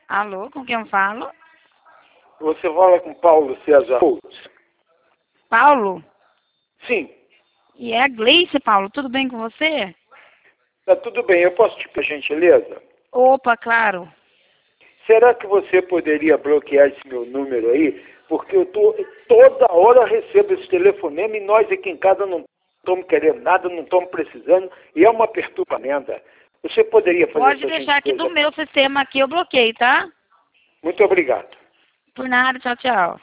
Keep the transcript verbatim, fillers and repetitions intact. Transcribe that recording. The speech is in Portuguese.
Alô, com quem eu falo? Você fala com Paulo César Couto? Paulo? Sim. E é a Gleice, Paulo. Tudo bem com você? Tá tudo bem. Eu posso te pedir gentileza? Opa, claro. Será que você poderia bloquear esse meu número aí? Porque eu tô, toda hora recebo esse telefonema e nós aqui em casa não estamos querendo nada, não estamos precisando e é uma perturbamento. Você poderia fazer Pode essa deixar aqui do gentileza? meu sistema aqui, eu bloqueei, tá? Muito obrigado. Por nada, tchau, tchau.